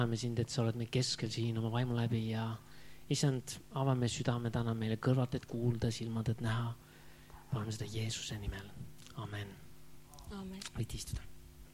täname sind, et sa oled meie keskel siin oma vaimu läbi ja isand, avame südame täna meile kõrvad, et kuulda, silmad, et näha. Palun seda Jeesuse nimel. Amen. Amen. Võid istuda.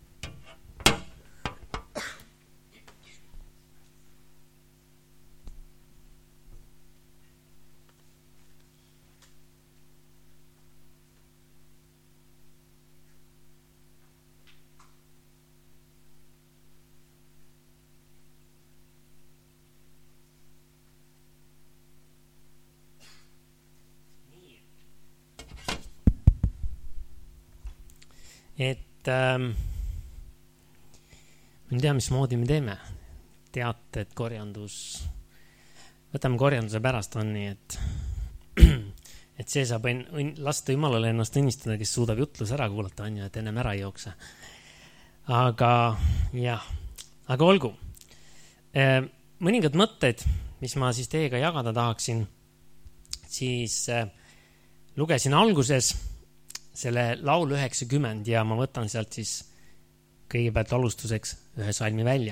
Ma ei tea, mismoodi me teeme. Teate, et võtame korjanduse pärast on nii, et see saab lasta Jumalale ennast õnnistada, kes suudab jutlus ära kuulata, on ju, et ennem ära ei jookse. Aga olgu. Mõningad mõtted, mis ma siis teiega jagada tahaksin, siis lugesin alguses selle laul 90 ja ma võtan sealt siis kõigepealt alustuseks ühe salmi välja.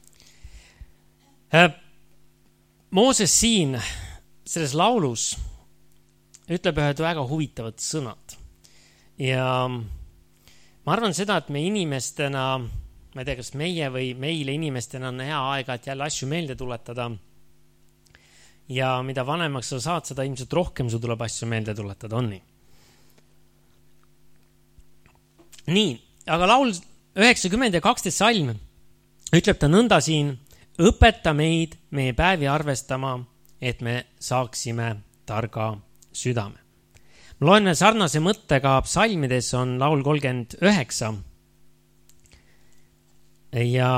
Mooses siin selles laulus ütleb ühed väga huvitavad sõnad. Ja ma arvan seda, et me inimestena, ma ei tea, kas meie või meile inimestena on hea aega, et jälle asju meelde tuletada. Ja mida vanemaks sa saad, seda ilmselt rohkem su tuleb asju meelde tuletada, on nii. Nii, aga laul 90 ja 12 salm ütleb ta nõnda siin, õpeta meid meie päevi arvestama, et me saaksime targa südame. Ma loen sarnase mõttega psalmides on laul 39 ja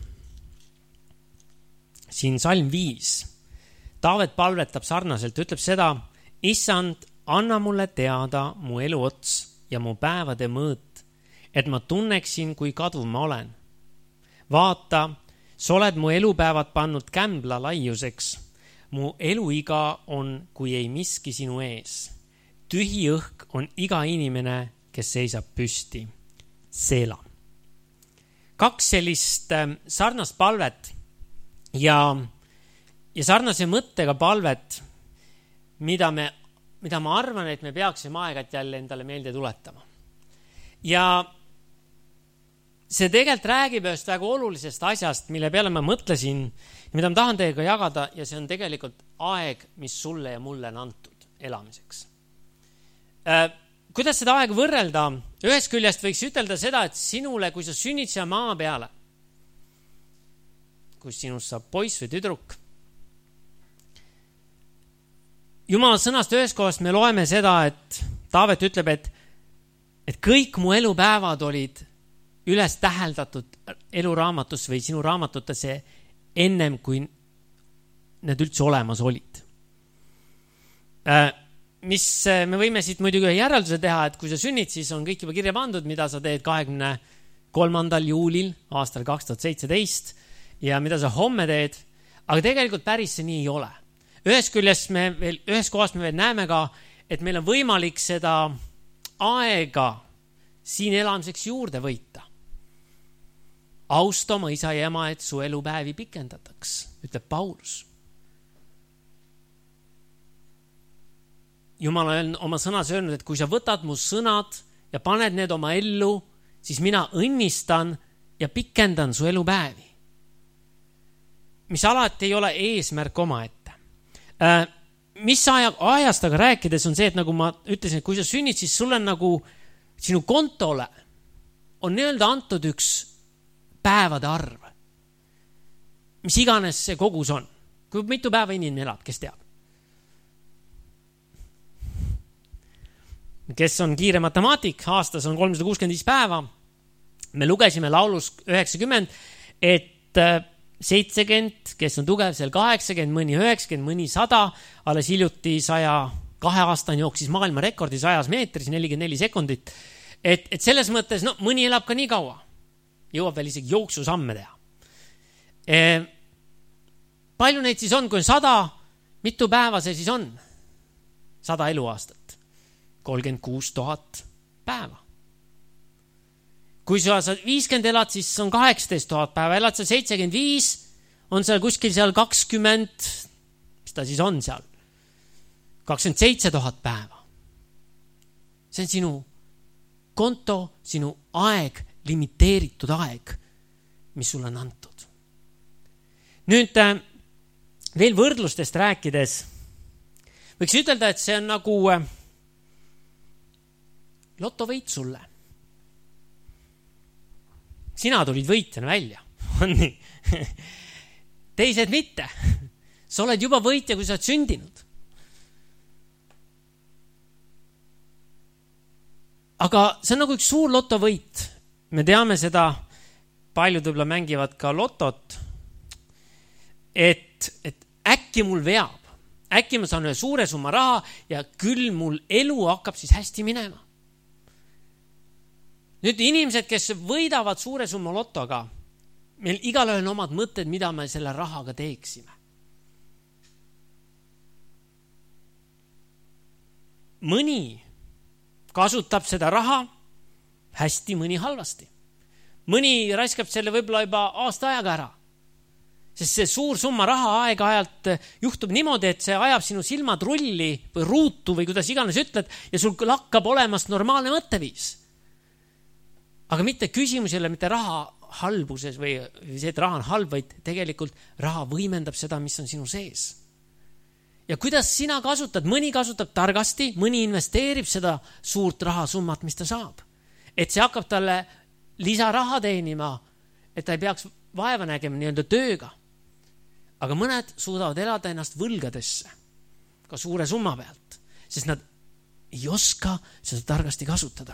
siin salm 5. Taavet palvetab sarnaselt, ütleb seda, Issand, anna mulle teada mu elu ots ja mu päevade mõõt, et ma tunneksin, kui kaduv ma olen. Vaata, sa oled mu elupäevad pannud kämbla laiuseks. Mu eluiga on, kui ei miski sinu ees. Tühi õhk on iga inimene, kes seisab püsti. Seela. 2 sellist sarnast palvet ja sarnase mõttega palvet, mida ma arvan, et me peaksime aeg-ajalt jälle endale meelde tuletama. Ja see tegelikult räägib ühest väga olulisest asjast, mille peale ma mõtlesin, mida ma tahan teiega jagada, ja see on tegelikult aeg, mis sulle ja mulle on antud elamiseks. Kuidas seda aega võrrelda? Ühest küljest võiks ütelda seda, et sinule, kui sa sünnid siia maa peale, kui sinust saab poiss või tüdruk, Jumala sõnast ühest kohast me loeme seda, et Taavet ütleb, et kõik mu elupäevad olid üles täheldatud eluraamatus või sinu raamatutesse ennem, kui need üldse olemas olid. Mis me võime siit muidugi järelduse teha, et kui sa sünnid, siis on kõik juba kirja pandud, mida sa teed 23. juulil aastal 2017 ja mida sa homme teed, aga tegelikult päris see nii ei ole. Ühes kohast me veel näeme ka, et meil on võimalik seda aega siin elamiseks juurde võita. Austa oma isa ja ema, et su elupäevi pikendataks, ütleb Paulus. Jumal on oma sõnas öelnud, et kui sa võtad mu sõnad ja paned need oma ellu, siis mina õnnistan ja pikendan su elupäevi. Mis alati ei ole eesmärk oma ette. Mis ajast aga rääkides on see, et nagu ma ütlesin, et kui sa sünnid, siis sulle nagu sinu kontole on nii-öelda antud üks päevade arv. Mis iganes see kogus on. Kui mitu päeva inimene elab, kes teab? Kes on kiire matemaatik, aastas on 365 päeva. Me lugesime laulus 90, et 70, kes on tugev, seal 80, mõni 90, mõni 100, alles hiljuti 102 aastani jooksis maailma rekordi 100 meetris, 44 sekundit. Et selles mõttes, mõni elab ka nii kaua. Jõuab veel isegi jooksusamme teha. Palju neid siis on, kui on 100, mitu päeva see siis on? 100 eluaastat. 36 000 päeva. Kui sa 50 elad, siis on 18 000 päeva. Elad sa 75, on seal kuskil seal 20, mis ta siis on seal, 27 000 päeva. See on sinu konto, sinu aeg, limiteeritud aeg, mis sulle on antud. Nüüd veel võrdlustest rääkides, võiks ütelda, et see on nagu lotovõit sulle. Sina tulid võitjana välja. On nii? Teised mitte. Sa oled juba võitja, kui sa oled sündinud. Aga see on nagu üks suur lotovõit. Me teame seda, paljud võib-olla mängivad ka lotot, et äkki mul veab. Äkki ma saan ühe suure summa raha ja küll mul elu hakkab siis hästi minema. Nüüd inimesed, kes võidavad suure summa lotoga, meil igalühel on omad mõtted, mida me selle rahaga teeksime. Mõni kasutab seda raha hästi, mõni halvasti. Mõni raiskab selle võib-olla juba aasta ajaga ära. Sest see suur summa raha aeg-ajalt juhtub niimoodi, et see ajab sinu silmad rulli või ruutu või kuidas iganes ütled ja sul lakkab olemast normaalne mõtteviis. Aga mitte küsimus ei ole mitte raha halbuses või see, et raha on halb, vaid tegelikult raha võimendab seda, mis on sinu sees. Ja kuidas sina kasutad? Mõni kasutab targasti, mõni investeerib seda suurt rahasummat, mis ta saab. Et see hakkab talle lisaraha teenima, et ta ei peaks vaeva nägema nii-öelda tööga. Aga mõned suudavad elada ennast võlgadesse, ka suure summa pealt, sest nad ei oska seda targasti kasutada.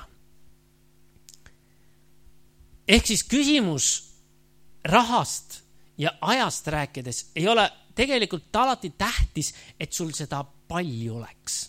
Ehk siis küsimus rahast ja ajast rääkides ei ole tegelikult alati tähtis, et sul seda palju oleks.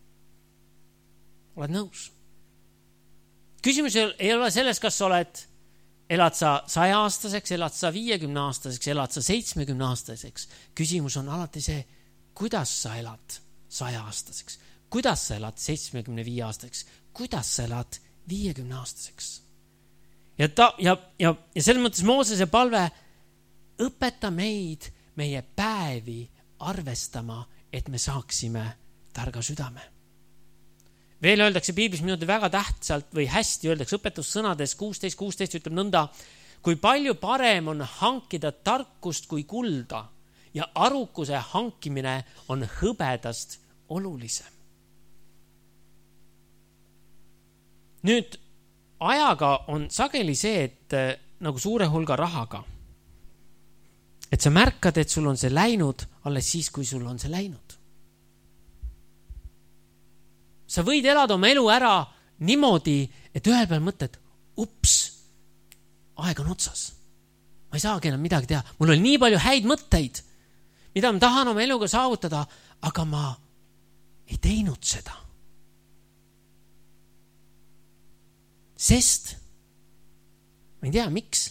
Oled nõus? Küsimus ei ole selles, kas elad sa 100-aastaseks, elad sa 50-aastaseks, elad sa 70-aastaseks. Küsimus on alati see, kuidas sa elad 100-aastaseks, kuidas sa elad 75-aastaseks, kuidas sa elad 50-aastaseks. Ja selles mõttes Moosese palve, õpeta meid meie päevi arvestama, et me saaksime targa südame. Veel öeldakse piiblis minuti väga tähtsalt või hästi öeldakse õpetussõnades 16 ütleb nõnda, kui palju parem on hankida tarkust kui kulda ja arukuse hankimine on hõbedast olulisem. Nüüd ajaga on sageli see, et nagu suure hulga rahaga, et sa märkad, et sul on see läinud alles siis, kui sul on see läinud. Sa võid elada oma elu ära niimoodi, et ühel peal mõtled, ups, aeg on otsas. Ma ei saagi enam midagi teha. Mul oli nii palju häid mõtteid, mida ma tahan oma eluga saavutada, aga ma ei teinud seda. Sest, ma ei tea, miks.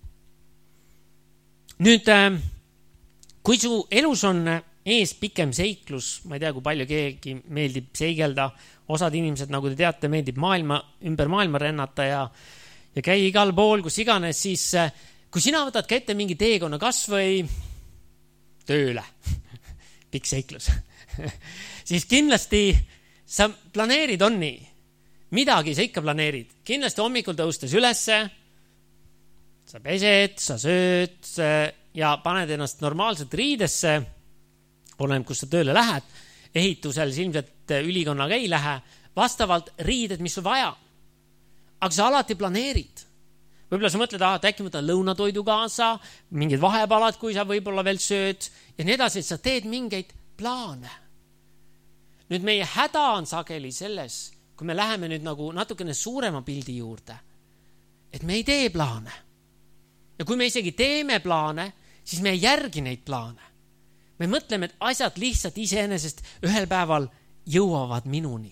Nüüd, kui su elus on ees pikem seiklus, ma ei tea, kui palju keegi meeldib seigelda, osad inimesed, nagu te teate, meeldib ümber maailma rennata ja käi igal pool, kus iganes, siis kui sina võtad ka ette mingi teekonna kas või tööle, pikk seiklus, siis kindlasti sa planeerid on nii. Midagi sa ikka planeerid. Kindlasti hommikul tõustes ülesse, sa pesed, sa sööd ja paned ennast normaalselt riidesse, oleneb, kus sa tööle lähed, ehitusel ilmselt ülikonnaga ei lähe, vastavalt riided, mis sul vaja. Aga sa alati planeerid. Võib-olla sa mõtled, et äkki võtan lõunatoidu kaasa, mingid vahepalad, kui sa võib-olla veel sööd ja nii edasi, et sa teed mingeid plaane. Nüüd meie häda on sageli selles, kui me läheme nüüd nagu natukene suurema pildi juurde, et me ei tee plaane. Ja kui me isegi teeme plaane, siis me ei järgi neid plaane. Me mõtleme, et asjad lihtsalt iseenesest ühel päeval jõuavad minuni.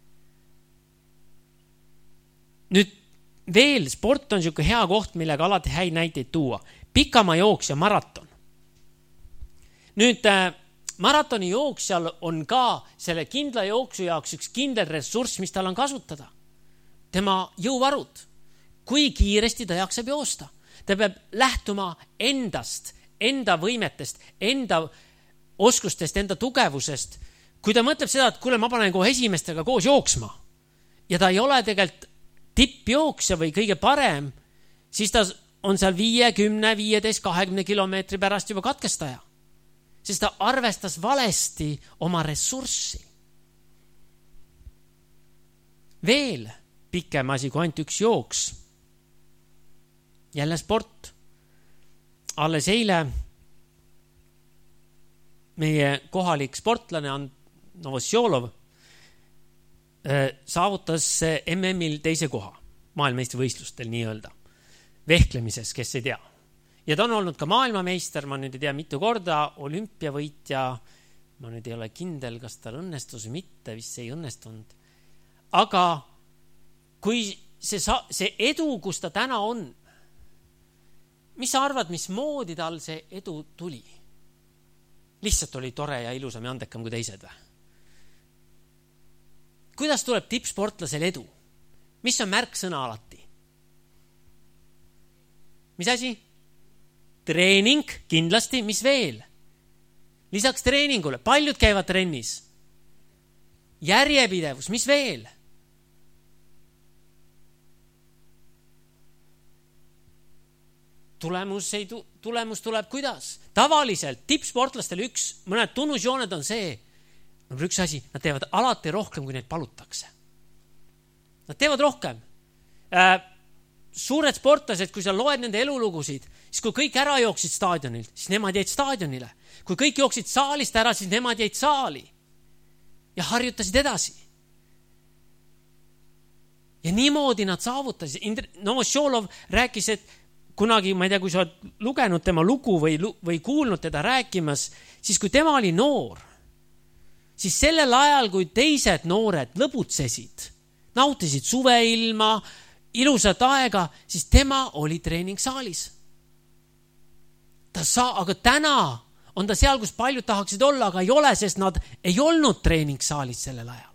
Nüüd veel, sport on niisugune hea koht, millega alati häid näiteid tuua. Pikamaa jooks ja maraton. Nüüd maratoni jooksjal on ka selle kindla jooksu jaoks üks kindel ressurss, mis tal on kasutada. Tema jõuvarud. Kui kiiresti ta jaksab joosta. Ta peab lähtuma endast, enda võimetest, enda oskustest, enda tugevusest. Kui ta mõtleb seda, et kuule, ma panen kohe esimestega koos jooksma ja ta ei ole tegelikult tippjooksja või kõige parem, siis ta on seal 5, 10, 15, 20 kilomeetri pärast juba katkestaja. Sest ta arvestas valesti oma ressurssi. Veel pikem asi kui ainult üks jooks. Jälle sport. Alles eile meie kohalik sportlane Novosjolov saavutas MM-il teise koha maailmameistrivõistlustel nii-öelda. Vehklemises, kes ei tea. Ja ta on olnud ka maailmameister, ma nüüd ei tea mitu korda, olümpiavõitja. Ma nüüd ei ole kindel, kas tal õnnestus või mitte, vist ei õnnestunud. Aga kui see edu, kus ta täna on, mis sa arvad, mismoodi tal see edu tuli? Lihtsalt oli tore ja ilusam ja andekam kui teised või? Kuidas tuleb tippsportlasel edu? Mis on märksõna alati? Mis asi? Treening, kindlasti, mis veel? Lisaks treeningule, paljud käivad trennis. Järjepidevus, mis veel? Tulemus tuleb kuidas? Tavaliselt tippsportlastel mõned tunnusjooned on see, üks asi, nad teevad alati rohkem, kui neid palutakse. Nad teevad rohkem. Suured sportlased, kui sa loed nende elulugusid, siis kui kõik ära jooksid staadionilt, siis nemad jäid staadionile. Kui kõik jooksid saalist ära, siis nemad jäid saali ja harjutasid edasi. Ja niimoodi nad saavutasid. Novosjolov rääkis, et kunagi, ma ei tea, kui sa oled lugenud tema lugu või kuulnud teda rääkimas, siis kui tema oli noor, siis sellel ajal, kui teised noored lõbutsesid, nautisid suveilma, ilusat aega, siis tema oli treeningsaalis. Aga täna on ta seal, kus paljud tahaksid olla, aga ei ole, sest nad ei olnud treeningsaalis sellel ajal.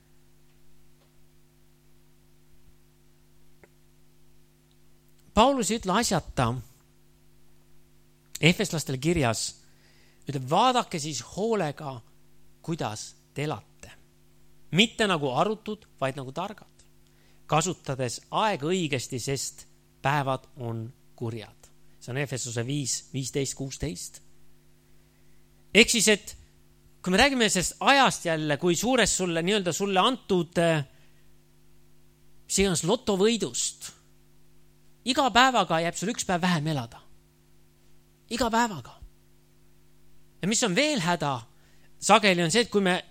Paulus ei ütle asjata Efeslastele kirjas, ütleb, vaadake siis hoolega, kuidas te elate. Mitte nagu arutud, vaid nagu targad. Kasutades aega õigesti, sest päevad on kurjad. See on Efesuse 5, 15, 16. Ehk siis, et kui me räägime sellest ajast jälle, kui suures sulle antud mis iganes lotovõidust, iga päevaga jääb sul üks päev vähem elada. Iga päevaga. Ja mis on veel häda, sageli on see, et kui me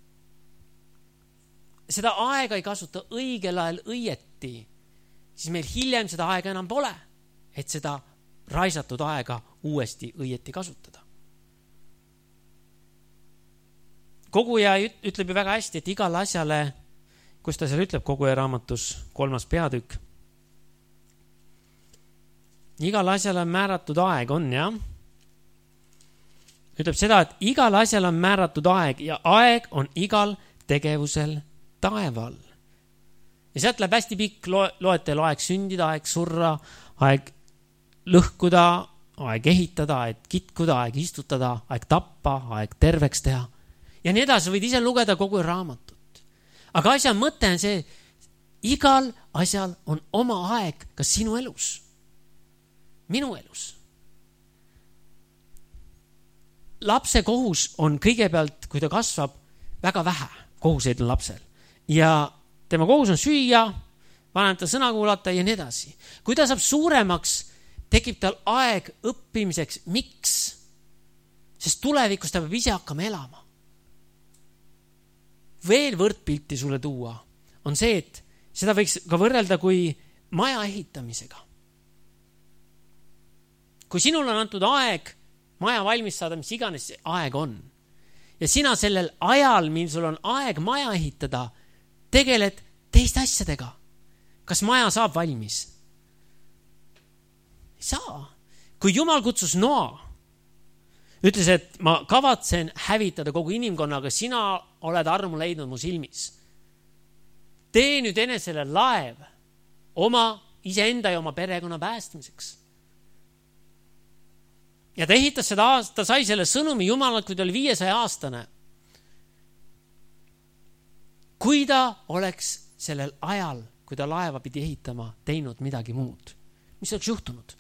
seda aega ei kasuta õigel ajal õieti, siis meil hiljem seda aega enam pole, et seda raisatud aega uuesti õieti kasutada. Koguja ütleb ju väga hästi, et igal asjale, kus ta seal ütleb Koguja raamatus 3. peatükk, igal asjal on määratud aeg, on jah? Ütleb seda, et igal asjal on määratud aeg ja aeg on igal tegevusel taeval. Ja sealt läheb hästi pikk loetel aeg sündida, aeg surra, aeg lõhkuda, aeg ehitada, aeg kitkuda, aeg istutada, aeg tappa, aeg terveks teha. Ja nii edasi võid ise lugeda kogu raamatut. Aga asja mõte on see, igal asjal on oma aeg, kas sinu elus, minu elus. Lapse kohus on kõigepealt, kui ta kasvab, väga vähe kohuseid on lapsel. Ja tema kohus on süüa, vanemate sõna kuulata ja nii edasi. Kui ta saab suuremaks, tekib tal aeg õppimiseks. Miks? Sest tulevikus ta peab ise hakkama elama. Veel võrdpilti sulle tuua on see, et seda võiks ka võrrelda kui maja ehitamisega. Kui sinul on antud aeg maja valmis saada, mis iganes aeg on, ja sina sellel ajal, mil sul on aeg maja ehitada, tegeled teiste asjadega. Kas maja saab valmis? Ei saa. Kui Jumal kutsus Noa, ütles, et ma kavatsen hävitada kogu inimkonnaga, sina oled armu leidnud mu silmis. Tee nüüd enesele laev oma iseenda ja oma perekonna päästmiseks. Ja ta ehitas seda ta sai selle sõnumi Jumalalt, kui ta oli 500-aastane. Kui ta oleks sellel ajal, kui ta laeva pidi ehitama, teinud midagi muud, mis oleks juhtunud?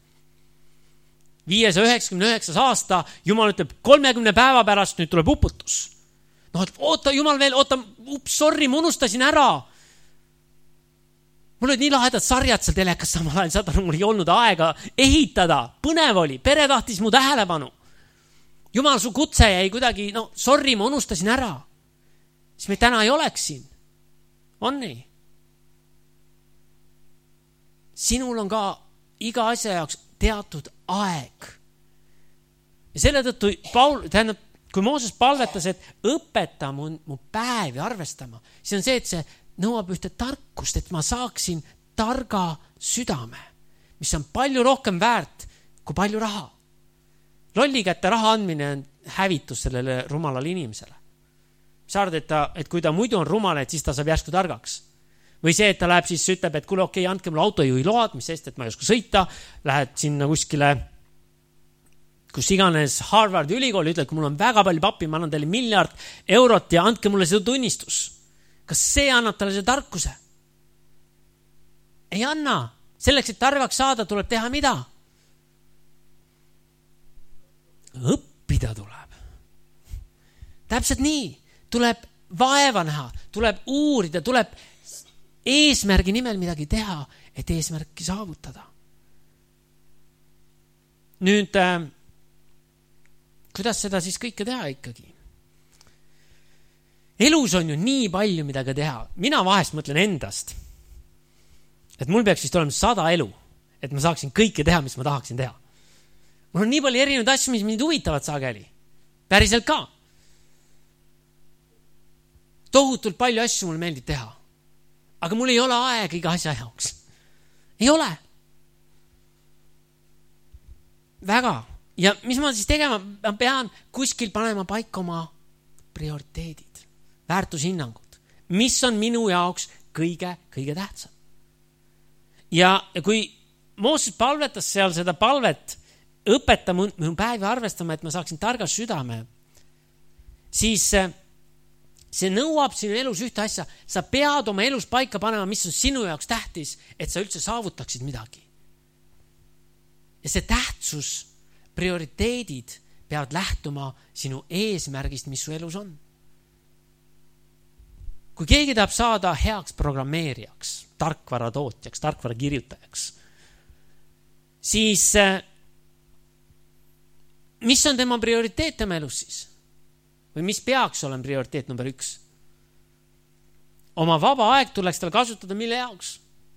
599 aasta, Jumal ütleb 30 päeva pärast, nüüd tuleb uputus. Oota, Jumal veel, sorry, ma unustasin ära. Mul olid nii lahedad sarjad seal telekas samal ajal, saad aru, mul ei olnud aega ehitada, põnev oli, pere tahtis mu tähelepanu. Jumal, su kutse jäi kuidagi, sorry, ma unustasin ära. Siis me täna ei oleks siin. On nii? Sinul on ka iga asja jaoks teatud aeg. Ja selle tõttu kui Mooses palvetas, et õpeta mu päevi arvestama, siis on see, et see nõuab ühte tarkust, et ma saaksin targa südame, mis on palju rohkem väärt kui palju raha. Lolli kätte raha andmine on hävitus sellele rumalale inimesele. Sa arvad, et kui ta muidu on rumal, et siis ta saab järsku targaks. Või see, et ta läheb siis ütleb, et kuule, okei, andke mulle autojuhi load, mis sest, et ma ei oska sõita, lähed sinna kuskile, kus iganes Harvardi ülikooli, ütled, kui mul on väga palju pappi, ma annan teile 1 miljard eurot ja andke mulle seda tunnistus. Kas see annab talle see tarkuse? Ei anna. Selleks, et targaks saada, tuleb teha mida? Õppida tuleb. Täpselt nii. Tuleb vaeva näha, tuleb uurida, tuleb eesmärgi nimel midagi teha, et eesmärki saavutada. Nüüd, kuidas seda siis kõike teha ikkagi? Elus on ju nii palju midagi teha. Mina vahest mõtlen endast, et mul peaks vist olema 100 elu, et ma saaksin kõike teha, mis ma tahaksin teha. Mul on nii palju erinevaid asju, mis mind huvitavad sageli. Päriselt ka. Tohutult palju asju mulle meeldib teha. Aga mul ei ole aega iga asja jaoks. Ei ole. Väga. Ja mis ma siis tegema? Ma pean kuskil panema paika oma prioriteedid, väärtushinnangud. Mis on minu jaoks kõige tähtsam? Ja kui Mooses palvetas seal seda palvet, õpeta mu päevi arvestama, et ma saaksin targa südame, siis see nõuab sinu elus ühte asja. Sa pead oma elus paika panema, mis on sinu jaoks tähtis, et sa üldse saavutaksid midagi. Ja see tähtsus, prioriteedid peavad lähtuma sinu eesmärgist, mis su elus on. Kui keegi tahab saada heaks programmeerijaks, tarkvara tootjaks, tarkvara kirjutajaks, siis mis on tema prioriteet tema elus siis? Või mis peaks olema prioriteet number 1? Oma vaba aeg tuleks tal kasutada mille jaoks?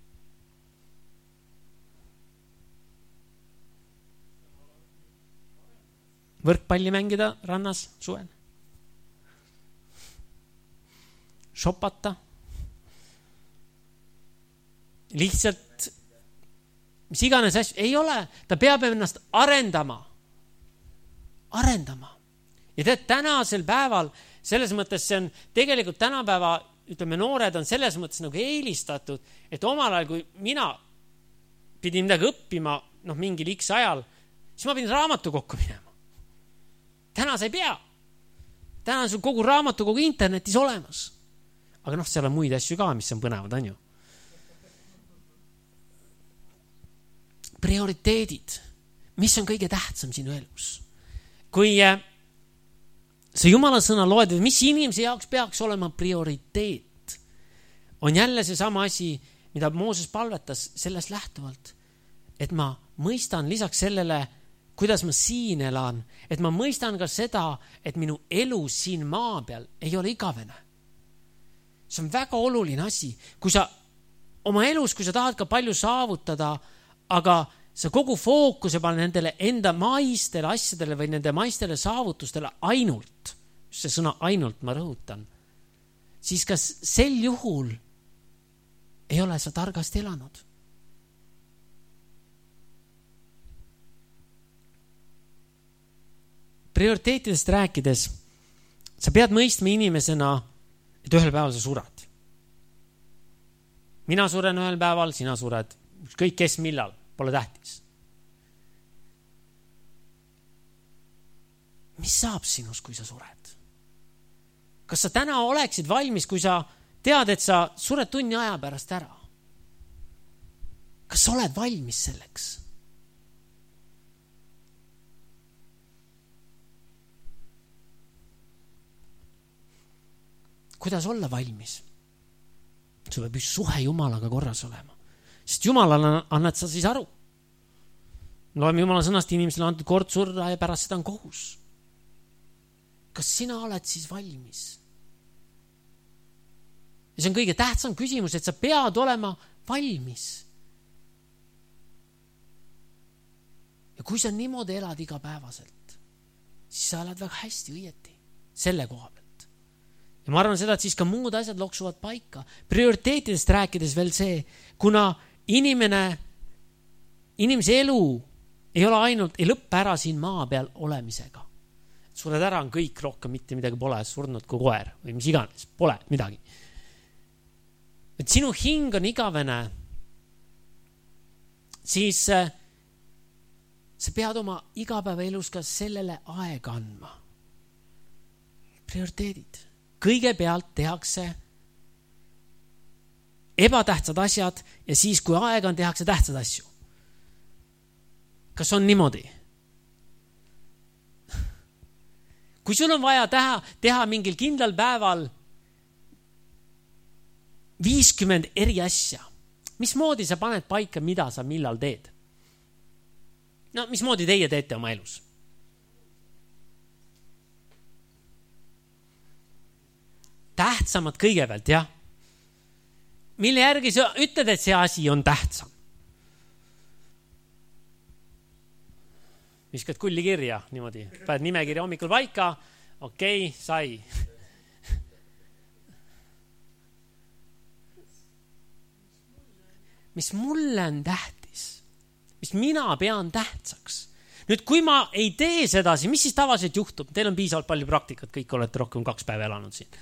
Võrkpalli mängida rannas suvel? Shopata? Lihtsalt mis iganes asju? Ei ole. Ta peab ennast arendama. Ja tead, tänasel päeval, selles mõttes see on tegelikult tänapäeva, ütleme, noored on selles mõttes nagu eelistatud, et omal ajal, kui mina pidin midagi õppima, mingil X ajal, siis ma pidin raamatu kokku minema. Täna sa ei pea. Täna on sul kogu raamatu kogu internetis olemas. Aga seal on muid asju ka, mis on põnevad, on ju. Prioriteedid. Mis on kõige tähtsam sinu elus? Kui sa Jumala sõna loed, mis inimese jaoks peaks olema prioriteet, on jälle see sama asi, mida Mooses palvetas sellest lähtuvalt, et ma mõistan lisaks sellele, kuidas ma siin elan, et ma mõistan ka seda, et minu elu siin maa peal ei ole igavene. See on väga oluline asi. Kui sa oma elus, kui sa tahad ka palju saavutada, aga sa kogu fookuse pane nendele enda maistele asjadele või nende maistele saavutustele ainult, see sõna ainult ma rõhutan, siis kas sel juhul ei ole sa targasti elanud? Prioriteetidest rääkides, sa pead mõistma inimesena, et ühel päeval sa surad. Mina suren ühel päeval, sina sured, ükskõik kes millal. Pole tähtis. mis saab sinust, kui sa sured? Kas sa täna oleksid valmis, kui sa tead, et sa sured tunni aja pärast ära? Kas sa oled valmis selleks? Kuidas olla valmis? Sul peab just suhe Jumalaga korras olema. Sest Jumalale annad sa siis aru. Loeme Jumala sõnast, inimesele antud kord surra ja pärast seda on kohus. Kas sina oled siis valmis? Ja see on kõige tähtsam küsimus, et sa pead olema valmis. Ja kui sa niimoodi elad igapäevaselt, siis sa elad väga hästi õieti selle koha pealt. Ja ma arvan seda, et siis ka muud asjad loksuvad paika. Prioriteetidest rääkides veel see, kuna inimese elu ei ole ainult, ei lõppe ära siin maa peal olemisega. Sured ära on kõik, rohkem mitte midagi pole, surnud kui koer või mis iganes, pole midagi. Et sinu hing on igavene, siis sa pead oma igapäevaelus ka sellele aega andma. Prioriteedid. Kõigepealt tehakse ebatähtsad asjad ja siis, kui aega on, tehakse tähtsad asju. Kas on niimoodi? Kui sul on vaja teha mingil kindlal päeval 50 eri asja, mismoodi sa paned paika, mida sa millal teed? No, mismoodi teie teete oma elus? Tähtsamad kõigepealt, jah. Mille järgi sa ütled, et see asi on tähtsam? Viskad kulli kirja niimoodi. Paned nimekirja hommikul paika. Okei, sai. Mis mulle on tähtis? Mis mina pean tähtsaks? Nüüd, kui ma ei tee sedasi, mis siis tavaliselt juhtub? Teil on piisavalt palju praktikat, kõik olete rohkem 2 päeva elanud siin.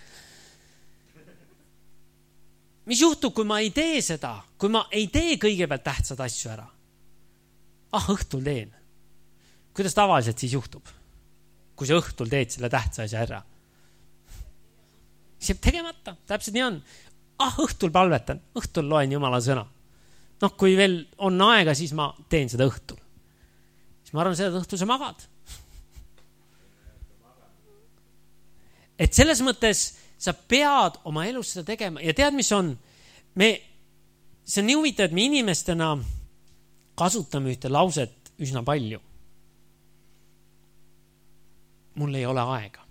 Mis juhtub, kui ma ei tee seda? Kui ma ei tee kõigepealt tähtsad asju ära? Õhtul teen. Kuidas tavaliselt siis juhtub? Kui sa õhtul teed selle tähtsa asja ära? See jääb tegemata. Täpselt nii on. Õhtul palvetan. Õhtul loen Jumala sõna. Kui veel on aega, siis ma teen seda õhtul. Siis ma arvan seda, et õhtul sa magad. Et selles mõttes sa pead oma elus seda tegema. Ja tead, mis on? See on nii huvitav, et me inimestena kasutame ühte lauset üsna palju. Mul ei ole aega.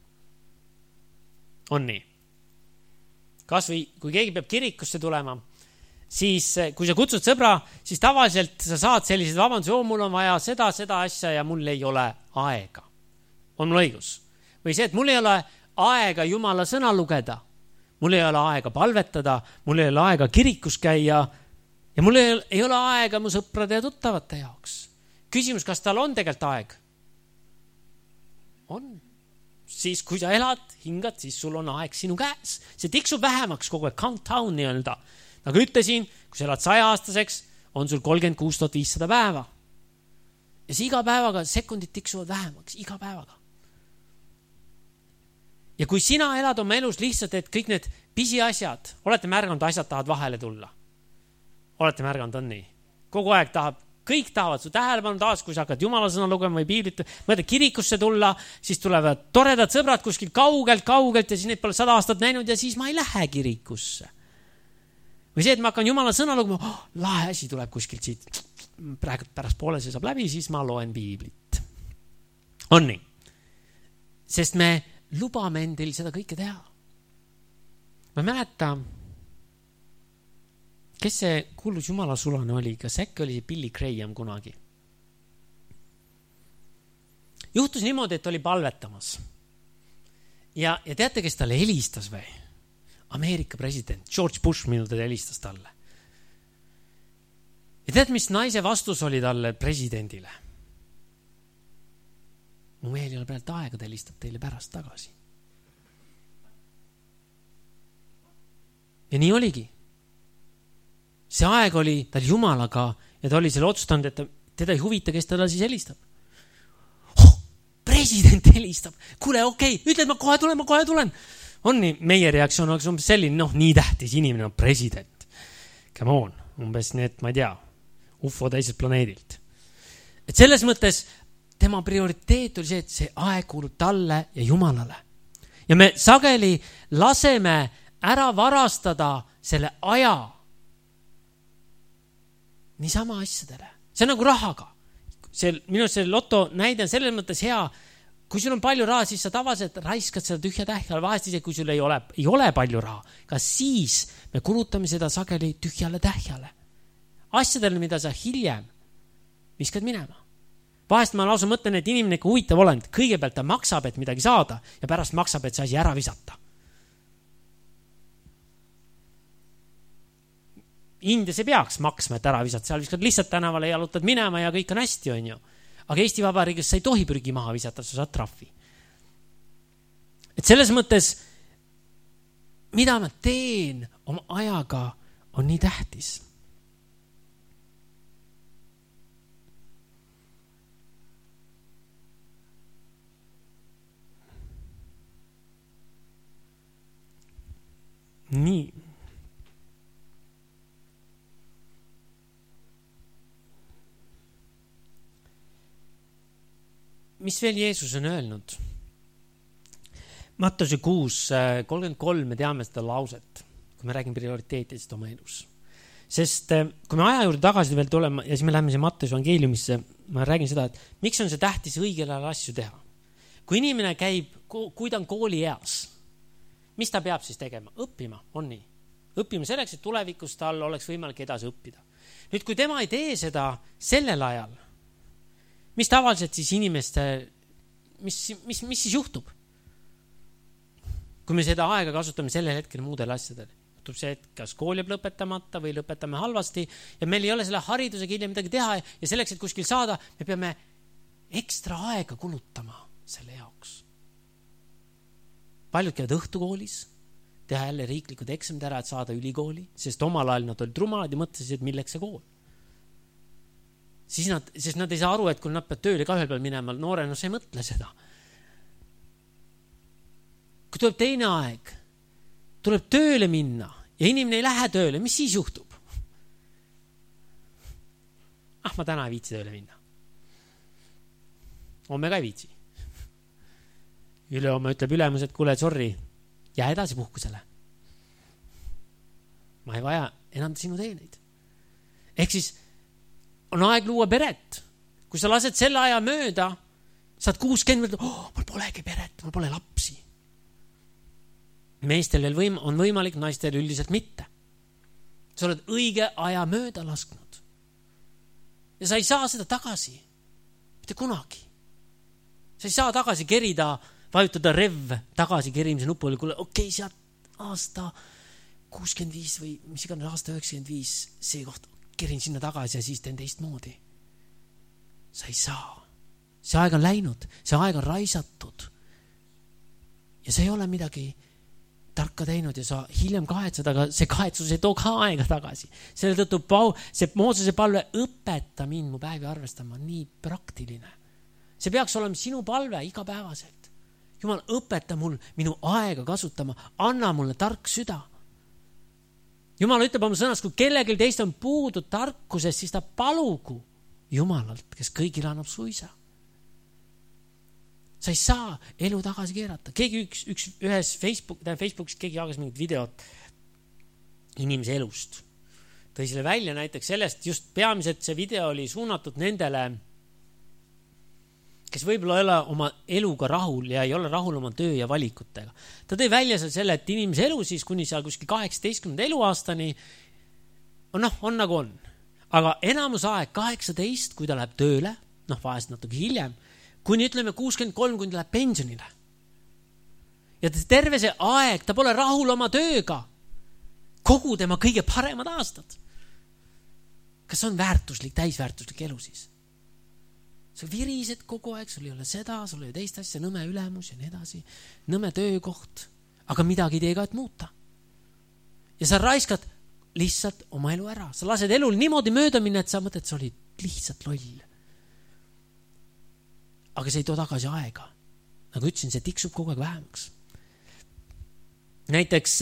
On nii. Kas või, kui keegi peab kirikusse tulema, siis kui sa kutsud sõbra, siis tavaliselt sa saad sellised vabanduse, mul on vaja seda asja ja mul ei ole aega. On mul õigus? Või see, et mul ei ole aega Jumala sõna lugeda. Mul ei ole aega palvetada, mul ei ole aega kirikus käia ja mul ei ole aega mu sõprade ja tuttavate jaoks. Küsimus, kas tal on tegelikult aeg? On. Siis kui sa elad, hingad, siis sul on aeg sinu käes. See tiksub vähemaks kogu aeg, countdown nii-öelda. Nagu ütlesin, kui sa elad 100-aastaseks, on sul 36 500 päeva. Ja see iga päevaga sekundid tiksuvad vähemaks, iga päevaga. Ja kui sina elad oma elus lihtsalt, et kõik need pisiasjad, olete märganud, asjad tahavad vahele tulla. Olete märganud, on nii. Kogu aeg kõik tahavad su tähelepanu taas, kui sa hakkad Jumala sõna lugema või piiblit, mõtled kirikusse tulla, siis tulevad toredad sõbrad kuskil kaugelt ja siis neid pole 100 aastat näinud ja siis ma ei lähe kirikusse. Või see, et ma hakkan Jumala sõna lugema, lahe asi tuleb kuskilt siit, praegu pärast poole see saab läbi, siis ma loen piiblit. On nii. Sest me lubame endil seda kõike teha. Ma mäleta, kes see kuulus Jumala sulane oli, kas äkki oli Billy Graham kunagi? Juhtus niimoodi, et oli palvetamas. Ja teate, kes talle helistas või? Ameerika president George Bush minu teda helistas talle. Ja tead, mis naise vastus oli talle presidendile? Mu mehel ei ole praegu aega, ta helistab teile pärast tagasi. Ja nii oligi. See aeg oli tal Jumalaga ja ta oli selle otsustanud, et teda ei huvita, kes teda siis helistab. president helistab. Kuule, okei, ütle, ma kohe tulen. On nii, meie reaktsioon oleks umbes selline, nii tähtis inimene on president. Come on, umbes need, ma ei tea, UFO teiselt planeedilt. Et selles mõttes tema prioriteet oli see, et see aeg kuulub talle ja Jumalale. Ja me sageli laseme ära varastada selle aja niisama asjadele. See on nagu rahaga. Minu see loto näide on selles mõttes hea. Kui sul on palju raha, siis sa tavaliselt raiskad seda tühja tähjale. Vahest isegi, kui sul ei ole palju raha. Ka siis me kulutame seda sageli tühjale tähjale. Asjadele, mida sa hiljem viskad minema. Vahest ma lausa mõtlen, et inimene ikka huvitav olend. Kõigepealt ta maksab, et midagi saada ja pärast maksab, et see asi ära visata. Indias ei peaks maksma, et ära visata. Seal viskad lihtsalt tänavale ja jalutad minema ja kõik on hästi, on ju. Aga Eesti Vabariigis sa ei tohi prügi maha visata, sa saad trahvi. Et selles mõttes, mida ma teen oma ajaga, on nii tähtis. Nii. Mis veel Jeesus on öelnud? Mattuse 6:33 me teame seda lauset, kui me räägime prioriteetidest oma elus. Sest kui me aja juurde tagasi veel tuleme ja siis me läheme see Mattuse evangeeliumisse, ma räägin seda, et miks on see tähtis õigel ajal asju teha. Kui inimene käib, kui ta on kooli eas, mis ta peab siis tegema? Õppima, on nii. Õppima selleks, et tulevikus tal oleks võimalik edasi õppida. Nüüd, kui tema ei tee seda sellel ajal, mis tavaliselt siis inimeste, mis siis juhtub? Kui me seda aega kasutame sellel hetkel muudel asjadel. Juhtub see, et kas kool jääb lõpetamata või lõpetame halvasti ja meil ei ole selle haridusega hiljem midagi teha ja selleks, et kuskil saada, me peame ekstra aega kulutama selle jaoks. Paljud käivad õhtukoolis, teha jälle riiklikud eksamid ära, et saada ülikooli, sest omal ajal nad olid rumalad ja mõtlesid, et milleks see kool. Sest nad ei saa aru, et kui nad peavad tööle ka ühel peal minema, noorena sa ei mõtle seda. Kui tuleb teine aeg, tuleb tööle minna ja inimene ei lähe tööle, mis siis juhtub? Ma täna ei viitsi tööle minna. Homme ka ei viitsi. Ülehomme ütleb ülemus, et kuule, sorry, jää edasi puhkusele. Ma ei vaja enam sinu teeneid. Ehk siis on aeg luua peret. Kui sa lased selle aja mööda, saad 60, mul polegi peret, mul pole lapsi. Meestel on võimalik, naistel üldiselt mitte. Sa oled õige aja mööda lasknud. Ja sa ei saa seda tagasi. Mitte kunagi. Sa ei saa tagasi kerida, vajutada rev tagasi kerimise nupule, kuule, okei, sealt aasta 65 või mis iganes aasta 95, see koht kerin sinna tagasi ja siis teen teist moodi. Sa ei saa. See aeg on läinud, see aeg on raisatud. Ja see ei ole midagi tarka teinud ja sa hiljem kahetsed, aga see kahetsus ei too ka aega tagasi. Selle tõttu see Moosese palve õpeta mind mu päevi arvestama nii praktiline. See peaks olema sinu palve igapäevaselt. Jumal, õpeta mul minu aega kasutama, anna mulle tark süda. Jumal ütleb oma sõnas, kui kellegil teist on puudu tarkusest, siis ta palugu Jumalalt, kes kõigile annab suisa. Sa ei saa elu tagasi keerata. Keegi ühes Facebookis keegi jagas mingit videot inimese elust. Tõi selle välja näiteks sellest, just peamiselt see video oli suunatud nendele, kes võib-olla ei ole oma eluga rahul ja ei ole rahul oma töö ja valikutega. Ta tõi välja selle, et inimese elu siis kuni seal kuskil 18. eluaastani on nagu on. Aga enamus aeg 18, kui ta läheb tööle, vahest natuke hiljem, kuni ütleme 63, kui ta läheb pensionile. Ja terve see aeg, ta pole rahul oma tööga. Kogu tema kõige paremad aastad. Kas see on väärtuslik, täisväärtuslik elu siis? Sa virised kogu aeg, sul ei ole seda, sul ei ole teist asja, nõme ülemus ja nii edasi, nõme töökoht, aga midagi ei tee ka, et muuta. Ja sa raiskad lihtsalt oma elu ära. Sa lased elul niimoodi mööda minna, et sa mõtled, sa olid lihtsalt loll. Aga see ei too tagasi aega. nagu ütlesin, see tiksub kogu aeg vähemaks. Näiteks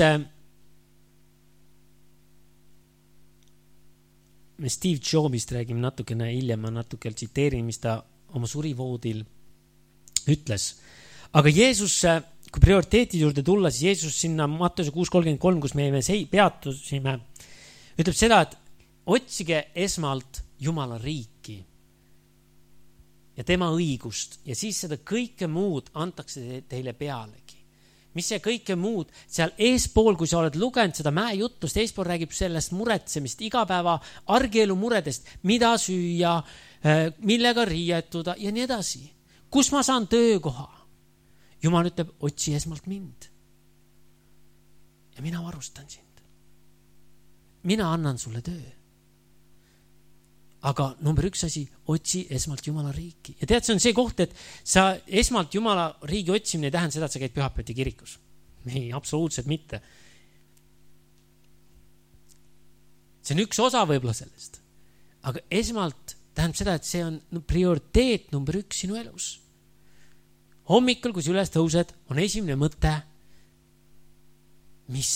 me Steve Jobsist räägime natukene hiljem, ma natuke tsiteerin, mis ta oma surivoodil ütles. Aga Jeesus, kui prioriteetide juurde tulla, siis Jeesus sinna Matteuse 6.33, kus me peatusime, ütleb seda, et otsige esmalt Jumala riiki ja tema õigust ja siis seda kõike muud antakse teile pealegi. Mis see kõike muud, seal eespool, kui sa oled lugenud seda mäejutlust, eespool räägib sellest muretsemist, igapäeva argielu muredest, mida süüa, millega riietuda ja nii edasi. Kus ma saan töökoha? Jumal ütleb, otsi esmalt mind. Ja mina varustan sind. Mina annan sulle töö. Aga number 1 asi, otsi esmalt Jumala riiki. Ja tead, see on see koht, et sa esmalt Jumala riigi otsimine ei tähenda seda, et sa käid pühapäeviti kirikus. Ei, absoluutselt mitte. See on üks osa võib-olla sellest. Aga esmalt tähendab seda, et see on prioriteet number 1 sinu elus. Hommikul, kui sa üles tõused, on esimene mõte, mis?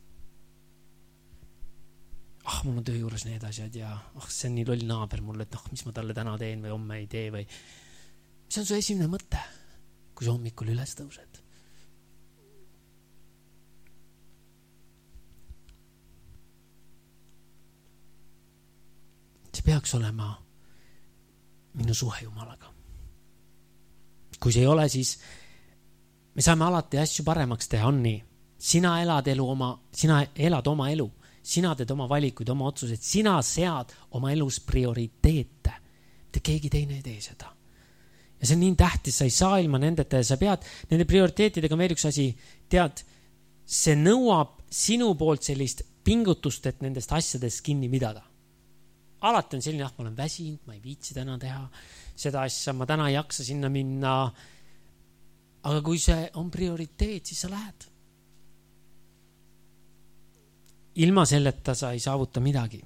Mul on töö juures need asjad ja see on nii loll naaber mulle, et mis ma talle täna teen või homme ei tee või. See on su esimene mõte, kui sa hommikul üles tõused. See peaks olema minu suhe Jumalaga. Kui see ei ole, siis me saame alati asju paremaks teha, on nii. Sina elad oma elu. Sina teed oma valikuid, oma otsused, sina sead oma elus prioriteete. Mitte keegi teine ei tee seda. Ja see on nii tähtis, sa ei saa ilma nendeta ja sa pead, nende prioriteetidega veel üks asi, tead, see nõuab sinu poolt sellist pingutust, et nendest asjadest kinni pidada. Alati on selline, ma olen väsinud, ma ei viitsi täna teha seda asja, ma täna ei jaksa sinna minna. Aga kui see on prioriteet, siis sa lähed. Ilma selleta sa ei saavuta midagi.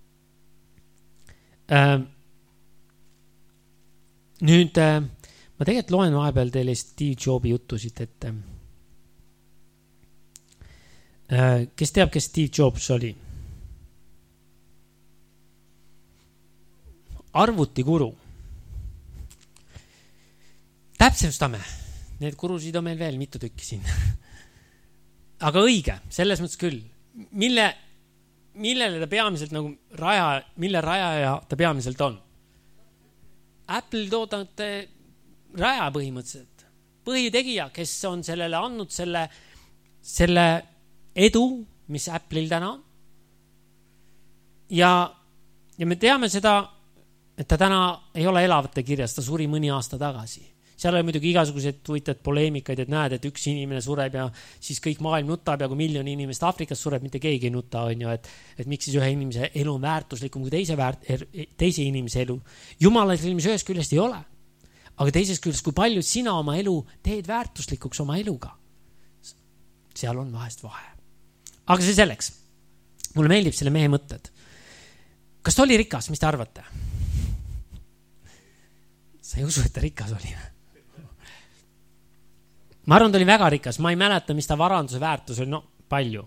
Nüüd ma tegelikult loen vahepeal teile Steve Jobsi jutusid, et kes teab, kes Steve Jobs oli? Arvutikuru. Täpsustame. Need kurusid on meil veel mitu tükki siin. Aga õige, selles mõttes küll. Millele ta peamiselt nagu mille rajaja ta peamiselt on? Apple toodate raja põhimõtteliselt. Põhitegija, kes on sellele andnud selle edu, mis Apple'il täna on. Ja me teame seda, et ta täna ei ole elavate kirjas, ta suri mõni aasta tagasi. Seal oli muidugi igasugused huvitavad poleemikaid, et näed, et üks inimene sureb ja siis kõik maailm nutab ja kui 1 miljon inimest Afrikas sureb, mitte keegi ei nuta, on ju, et miks siis ühe inimese elu on väärtuslikum kui teise inimese elu. Jumala inimese ühest küljest ei ole. Aga teisest küljest, kui palju sina oma elu teed väärtuslikuks oma eluga, seal on vahest vahe. Aga see selleks. Mulle meeldib selle mehe mõtted. Kas ta oli rikas, mis te arvate? Sa ei usu, et ta rikas oli. Ma arvan, ta oli väga rikas. Ma ei mäleta, mis ta varanduse väärtus oli. Palju.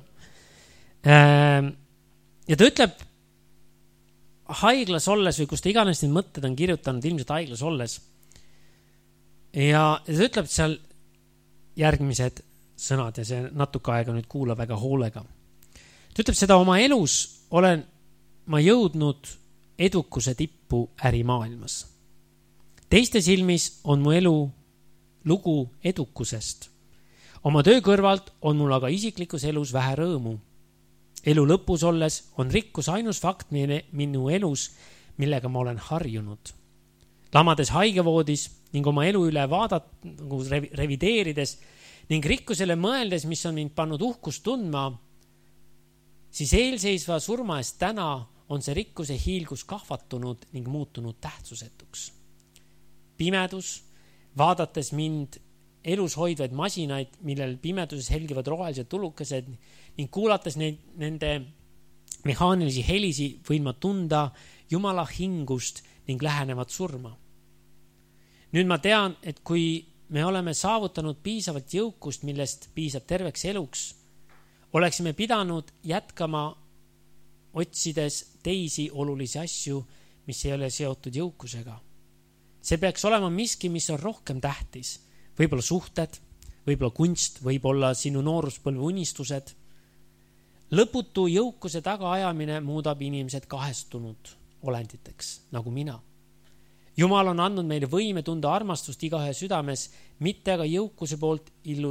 Ja ta ütleb haiglas olles või kus ta iganes need mõtted on kirjutanud ilmselt haiglas olles. Ja ta ütleb seal järgmised sõnad ja see natuke aega nüüd kuula väga hoolega. Ta ütleb seda, oma elus olen ma jõudnud edukuse tippu ärimaailmas. Teiste silmis on mu elu lugu edukusest. Oma töö kõrvalt on mul aga isiklikus elus vähe rõõmu. Elu lõpus olles on rikkus ainus fakt minu elus, millega ma olen harjunud. Lamades haigevoodis ning oma elu üle revideerides ning rikkusele mõeldes, mis on mind pannud uhkust tundma, siis eelseisva surma eest täna on see rikkuse hiilgus kahvatunud ning muutunud tähtsusetuks. Pimedus, vaadates mind elus hoidvaid masinaid, millel pimeduses helgivad rohelised tulukesed ning kuulates nende mehaanilisi helisi, võin ma tunda Jumala hingust ning lähenevat surma. Nüüd ma tean, et kui me oleme saavutanud piisavalt jõukust, millest piisab terveks eluks, oleksime pidanud jätkama otsides teisi olulisi asju, mis ei ole seotud jõukusega. See peaks olema miski, mis on rohkem tähtis. Võib-olla suhted, võib-olla kunst, võib-olla sinu nooruspõlve unistused. Lõputu jõukuse tagaajamine muudab inimesed kahestunud olenditeks, nagu mina. Jumal on andnud meile võime tunda armastust igaühe südames, mitte aga jõukuse poolt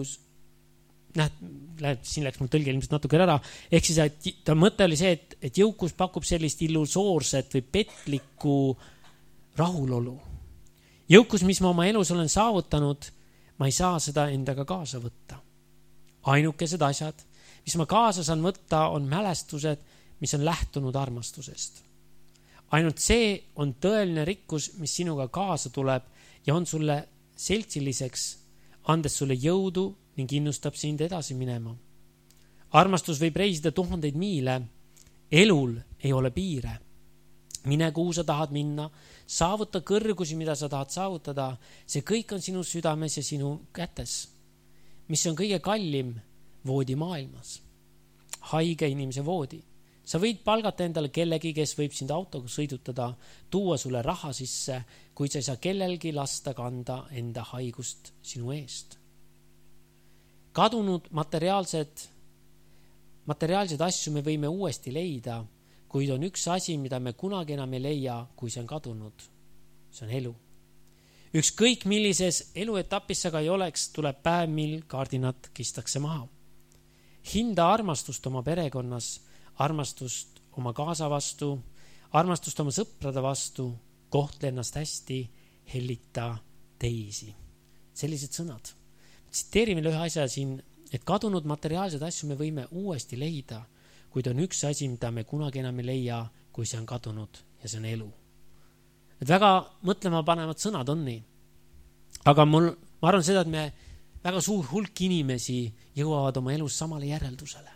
siin läks mul tõlge ilmselt natuke ära. Ehk siis, et ta mõte oli see, et jõukus pakub sellist illusoorset või petlikku rahulolu. Jõukus, mis ma oma elus olen saavutanud, ma ei saa seda endaga kaasa võtta. Ainukesed asjad, mis ma kaasa saan võtta, on mälestused, mis on lähtunud armastusest. Ainult see on tõeline rikkus, mis sinuga kaasa tuleb ja on sulle seltsiliseks, andes sulle jõudu ning innustab sind edasi minema. Armastus võib reisida 1000 miile. Elul ei ole piire. Mine, kuhu sa tahad minna, saavuta kõrgusi, mida sa tahad saavutada. See kõik on sinu südames ja sinu kätes. Mis on kõige kallim voodi maailmas? Haige inimese voodi. Sa võid palgata endale kellegi, kes võib sind autoga sõidutada, tuua sulle raha sisse, kuid sa ei saa kellelgi lasta kanda enda haigust sinu eest. Kadunud materiaalsed asju me võime uuesti leida, kuid on üks asi, mida me kunagi enam ei leia, kui see on kadunud. See on elu. Ükskõik millises eluetapis sa ka ei oleks, tuleb päev, mil kaardinad kistakse maha. Hinda armastust oma perekonnas, armastust oma kaasa vastu, armastust oma sõprade vastu, kohtle ennast hästi, hellita teisi. Sellised sõnad. Tsiteerime ühe asja siin, et kadunud materiaalsed asju me võime uuesti leida, kuid on üks asi, mida me kunagi enam ei leia, kui see on kadunud ja see on elu. Et väga mõtlema panevad sõnad on nii. Aga ma arvan seda, et me väga suur hulk inimesi jõuavad oma elus samale järeldusele.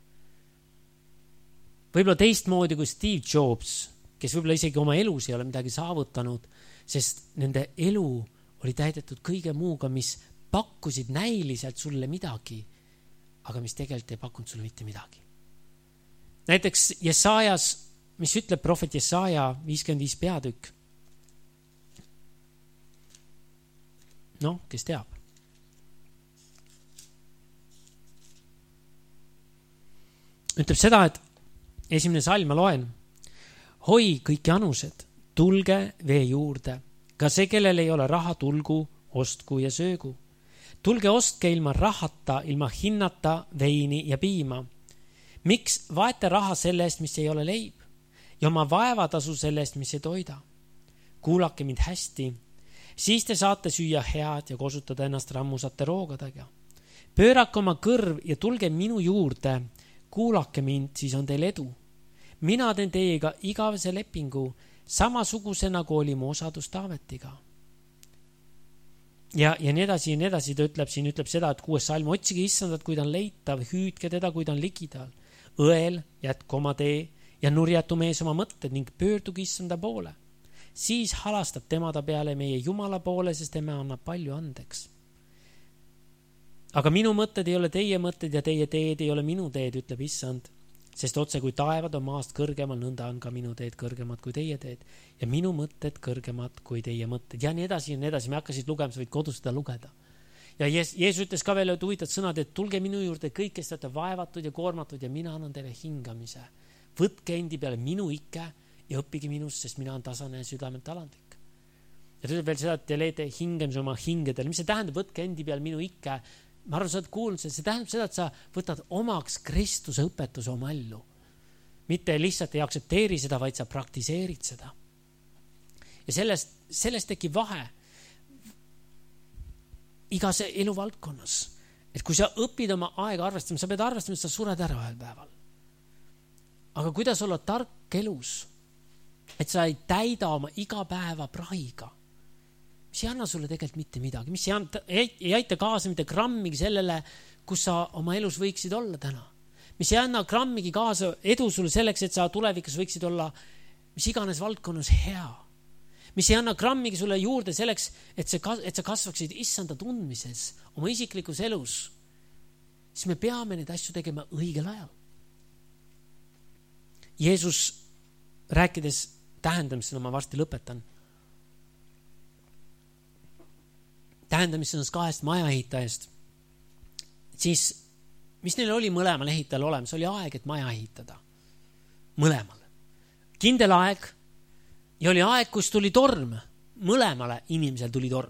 Võib-olla teistmoodi kui Steve Jobs, kes võib-olla isegi oma elus ei ole midagi saavutanud, sest nende elu oli täidetud kõige muuga, mis pakkusid näiliselt sulle midagi, aga mis tegelikult ei pakkunud sulle mitte midagi. Näiteks Jesajas, mis ütleb prohvet Jesaja 55 peatükk. Kes teab? Ütleb seda, et esimene salm ma loen. Hoi kõik janused, tulge vee juurde. Ka see, kellel ei ole raha, tulgu, ostku ja söögu. Tulge ostke ilma rahata, ilma hinnata veini ja piima. Miks vaete raha selle eest, mis ei ole leib? Ja oma vaevatasu selle eest, mis ei toida? Kuulake mind hästi. Siis te saate süüa head ja kosutada ennast rammusate roogadega. Pöörake oma kõrv ja tulge minu juurde. Kuulake mind, siis on teil edu. Mina teen teiega igavese lepingu, samasuguse nagu oli mu osadus Taavetiga. Ja nii edasi, ta ütleb seda, et 6. salm, otsige issandat, kui ta on leitav, hüüdke teda, kui ta on ligidal. Õel jätku oma tee ja nurjatu mees oma mõtted ning pöörduge issanda poole. Siis halastab tema ta peale meie Jumala poole, sest tema annab palju andeks. Aga minu mõtted ei ole teie mõtted ja teie teed ei ole minu teed, ütleb issand. Sest otse kui taevad on maast kõrgemal, nõnda on ka minu teed kõrgemad kui teie teed. Ja minu mõtted kõrgemad kui teie mõtted. Ja nii edasi. Me hakkasid lugema, sa võid kodus seda lugeda. Ja Jeesus ütles ka veel huvitavad sõnad, et tulge minu juurde kõik, kes olete vaevatud ja koormatud ja mina annan teile hingamise. Võtke endi peale minu ikke ja õppige minust, sest mina on tasane ja südamelt alandlik. Ja ta ütleb veel seda, et te leete hingamise oma hingedel. Mis see tähendab, võtke endi peale minu ikke? Ma arvan, sa oled kuulnud, see tähendab seda, et sa võtad omaks Kristuse õpetuse oma ellu. Mitte lihtsalt ei aktsepteeri seda, vaid sa praktiseerid seda. Ja sellest tekib vahe igas eluvaldkonnas. Et kui sa õpid oma aega arvestama, sa pead arvestama, et sa sured ära ühel päeval. Aga kuidas olla tark elus, et sa ei täida oma igapäeva prahiga, mis ei anna sulle tegelikult mitte midagi, mis ei aita kaasa mitte grammigi sellele, kus sa oma elus võiksid olla täna. Mis ei anna grammigi kaasa edu sulle selleks, et sa tulevikus võiksid olla mis iganes valdkonnas hea. mis ei anna grammigi sulle juurde selleks, et sa kasvaksid issanda tundmises oma isiklikus elus, siis me peame neid asju tegema õigel ajal. Jeesus rääkides tähendamisena, ma varsti lõpetan. Tähendamisena 2 majaehitajast. Siis, mis neil oli mõlemal ehitajal olemas, oli aeg, et maja ehitada. Mõlemal. Kindel aeg ja oli aeg, kus tuli torm. Mõlemale inimesel tuli torm.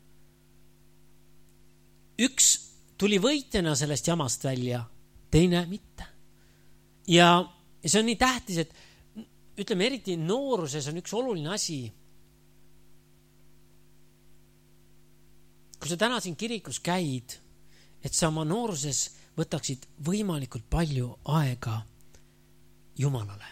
Üks tuli võitjana sellest jamast välja, teine mitte. Ja see on nii tähtis, et ütleme, eriti nooruses on üks oluline asi. Kui sa täna siin kirikus käid, et sa oma nooruses võtaksid võimalikult palju aega Jumalale.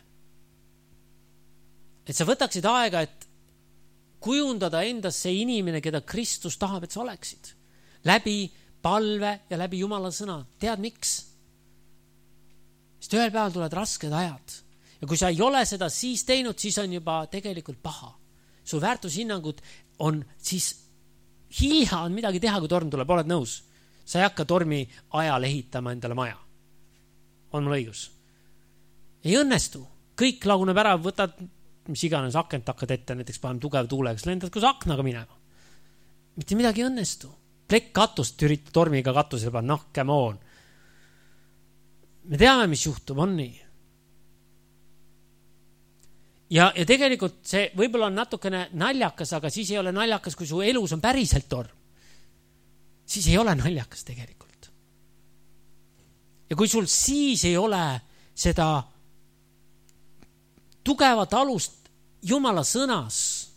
Et sa võtaksid aega, et kujundada endas see inimene, keda Kristus tahab, et sa oleksid. Läbi palve ja läbi Jumala sõna. Tead miks? Sest ühel päeval tulevad rasked ajad. Ja kui sa ei ole seda siis teinud, siis on juba tegelikult paha. Su väärtushinnangud on siis hilja on midagi teha, kui torm tuleb. Oled nõus? Sa ei hakka tormi ajal ehitama endale maja. On mul õigus? Ei õnnestu. Kõik laguneb ära, võtad, mis iganes akent hakkad ette, näiteks paneme tugev tuulega, lendad kus aknaga minema. Mitte midagi ei õnnestu. Plekk katust üritab tormiga katusele panna, come on. Me teame, mis juhtub, on nii. Ja tegelikult see võib-olla on natukene naljakas, aga siis ei ole naljakas, kui su elus on päriselt torm. Siis ei ole naljakas tegelikult. Ja kui sul siis ei ole seda tugevat alust Jumala sõnas,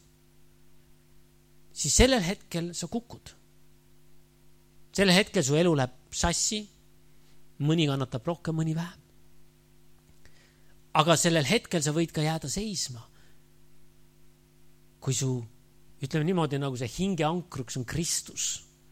siis sellel hetkel sa kukud. Sellel hetkel su elu läheb sassi, mõni kannatab rohkem, mõni vähem. Aga sellel hetkel sa võid ka jääda seisma. Kui su, ütleme niimoodi, nagu see hingeankruks on Kristus.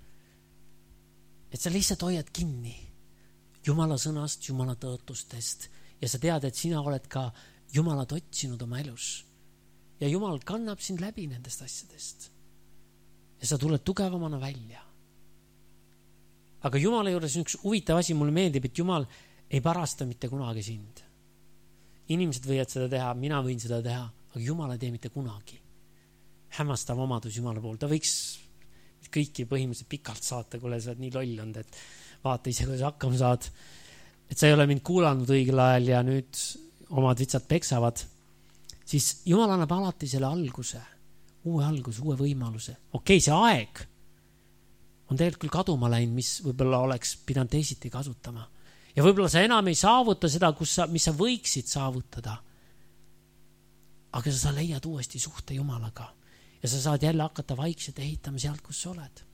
Et sa lihtsalt hoiad kinni Jumala sõnast, Jumala tõotustest ja sa tead, et sina oled ka Jumalat otsinud oma elus. Ja Jumal kannab sind läbi nendest asjadest. Ja sa tuled tugevamana välja. Aga Jumala juures on üks huvitav asi, mulle meeldib, et Jumal ei parasta mitte kunagi sind. Inimesed võivad seda teha, mina võin seda teha, aga Jumal ei tee mitte kunagi. Hämmastav omadus Jumala pool. Ta võiks kõiki põhimõtteliselt pikalt saata, kui sa oled nii loll olnud, et vaata ise, kuidas hakkama saad. Et sa ei ole mind kuulanud õigel ajal ja nüüd omad vitsad peksavad. Siis Jumal annab alati selle alguse, uue võimaluse. Okei, see aeg on tegelikult küll kaduma läinud, mis võib-olla oleks pidanud teisiti kasutama. Ja võib-olla sa enam ei saavuta seda, mis sa võiksid saavutada. Aga sa leiad uuesti suhte Jumalaga. Ja sa saad jälle hakata vaikselt ehitama sealt, kus sa oled.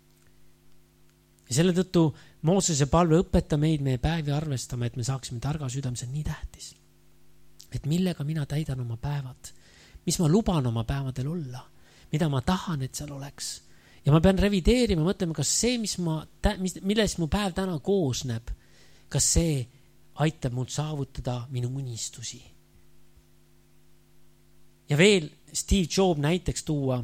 Ja selle tõttu Moosese palve õpeta meid meie päevi arvestama, et me saaksime targa südame, see on nii tähtis. Et millega mina täidan oma päevad, mis ma luban oma päevadel olla, mida ma tahan, et seal oleks. Ja ma pean revideerima, mõtlema, kas see, millest mu päev täna koosneb, kas see aitab mul saavutada minu unistusi. Ja veel Steve Jobs näiteks tuua.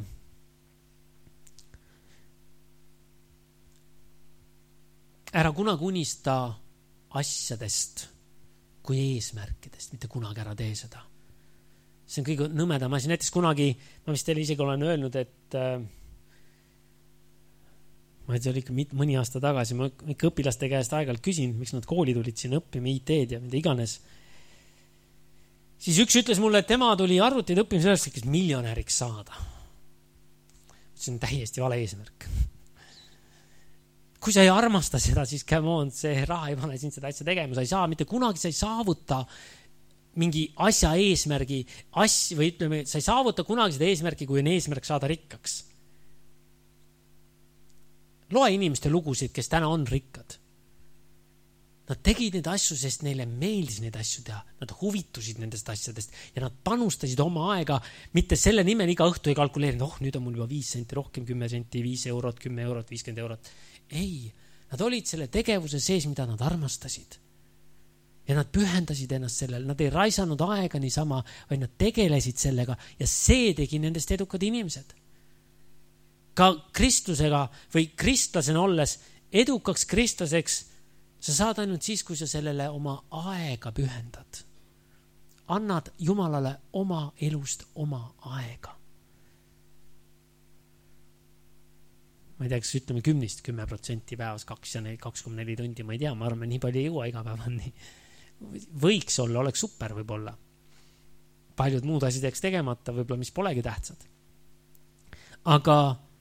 Ära kunagi unista asjadest kui eesmärkidest, mitte kunagi ära tee seda. See on kõige nõmedam asi. Näiteks kunagi, ma vist teile isegi olen öelnud, et ma ei tea, oli ikka mõni aasta tagasi, ma ikka õpilaste käest aeg-ajalt küsin, miks nad kooli tulid siin õppima IT-d ja mida iganes. Siis üks ütles mulle, et tema tuli arvutid õppima sellest, kes miljonäriks saada. See on täiesti vale eesmärk. Kui sa ei armasta seda, siis come on, see raha ei pane sind seda asja tegema. Sa ei saa, mitte kunagi sa ei saavuta mingi asja eesmärgi, või ütleme, sa ei saavuta kunagi seda eesmärki, kui on eesmärk saada rikkaks. Loe inimeste lugusid, kes täna on rikkad. Nad tegid neid asju, sest neile meeldis neid asju teha. Nad huvitusid nendest asjadest ja nad panustasid oma aega, mitte selle nimel iga õhtu ei kalkuleerinud, nüüd on mul juba 5 senti rohkem, 10 senti, 5 eurot, 10 eurot, 50 eurot. Ei, nad olid selle tegevuse sees, mida nad armastasid. Ja nad pühendasid ennast sellele, nad ei raisanud aega niisama, vaid nad tegelesid sellega ja see tegi nendest edukad inimesed. Ka kristlusega või kristlasena olles, edukaks kristlaseks, sa saad ainult siis, kui sa sellele oma aega pühendad. Annad Jumalale oma elust oma aega. Ma ei tea, kas ütleme 10% päevas 2,4 tundi, ma ei tea, ma arvan, nii palju ei jõua iga päev on nii. Võiks olla, oleks super võib-olla. Paljud muud asjad jääks tegemata, võib-olla mis polegi tähtsad. Aga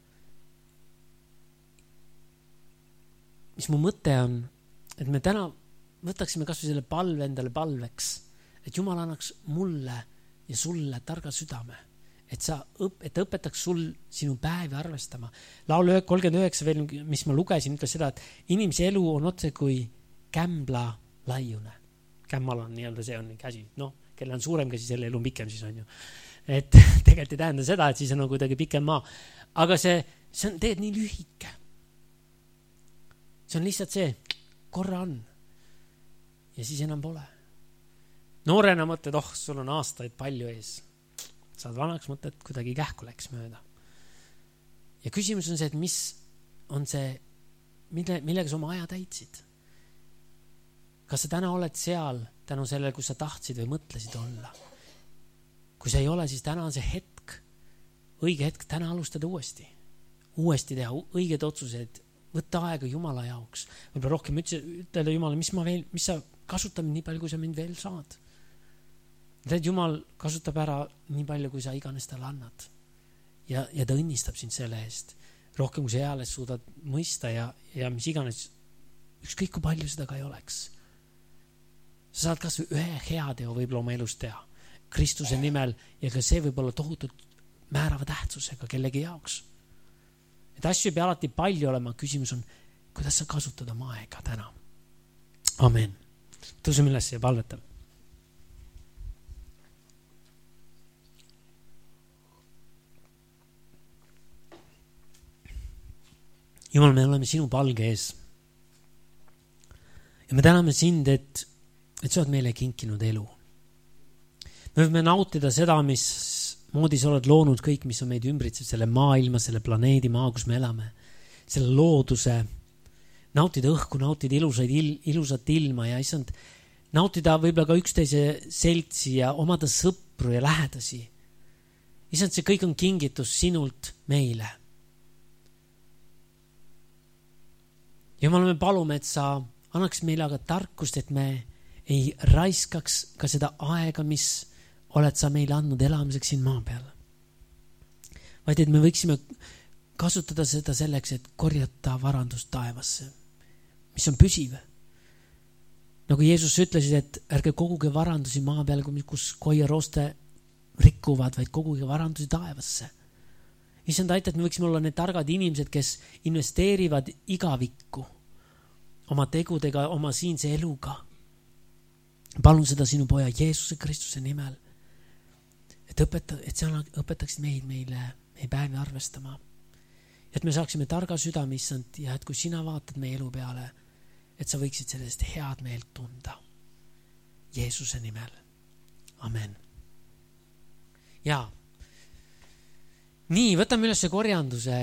mis mu mõte on, et me täna võtaksime kas või selle palve endale palveks, et Jumal annaks mulle ja sulle targa südame, et õpetaks sul sinu päevi arvestama. Laul 39 veel, mis ma lugesin, ütles seda, et inimese elu on otse kui kämbla laiune. Kämmal on nii-öelda, see on käsi. Kelle on suurem käsi, selle elu on pikem siis on ju. Et tegelikult ei tähenda seda, et siis on kuidagi pikem maa. Aga see on tegelikult nii lühike. See on lihtsalt see, korra on. Ja siis enam pole. Noorena mõtled, sul on aastaid palju ees. Saad vanaks mõtled, kuidagi kähku läks mööda. Ja küsimus on see, et mis on see, millega sa oma aja täitsid? Kas sa täna oled seal tänu sellele, kus sa tahtsid või mõtlesid olla? Kui sa ei ole, siis täna on see hetk, õige hetk, täna alustada uuesti teha õiged otsused, võtta aega Jumala jaoks. Võib-olla rohkem ütelda Jumala, mis sa kasutad nii palju, kui sa mind veel saad. Tead, Jumal kasutab ära nii palju, kui sa iganes talle annad. Ja ta õnnistab sind selle eest. Rohkem, kui sa eales suudad mõista ja mis iganes, ükskõik kui palju seda ka ei oleks. Sa saad kas või ühe hea teo võib-olla oma elus teha. Kristuse nimel ja ka see võib olla tohutult määrava tähtsusega kellegi jaoks. Et asju ei pea alati palju olema, küsimus on, kuidas sa kasutad oma aega täna. Amen. Tõuseme üles ja palvetame. Jumal, me oleme sinu palge ees. Ja me täname sind, et sa oled meile kinkinud elu. Me võime nautida seda, mis moodi sa oled loonud kõik, mis on meid ümbritseb, selle maailma, selle planeedi maa, kus me elame, selle looduse, nautida õhku, nautida ilusat ilma ja issand, nautida võib-olla ka üksteise seltsi ja omada sõpru ja lähedasi. Issand, see kõik on kingitus sinult meile. Jumal, me palume, et sa annaks meile aga tarkust, et me ei raiskaks ka seda aega, mis oled sa meile andnud elamiseks siin maa peal. Vaid et me võiksime kasutada seda selleks, et korjata varandust taevasse, mis on püsiv. Nagu Jeesus ütlesid, et ärge koguge varandusi maa peal, kus koiarooste rikuvad, vaid koguge varandusi taevasse. Issand, aita, et me võiksime olla need targad inimesed, kes investeerivad igavikku oma tegudega, oma siinse eluga. Palun seda sinu poja Jeesuse Kristuse nimel, et sa õpetaksid meile päevi arvestama. Et me saaksime targa südame, issand, ja et kui sina vaatad meie elu peale, et sa võiksid sellest head meelt tunda. Jeesuse nimel. Amen. Ja nii, võtame üles korjanduse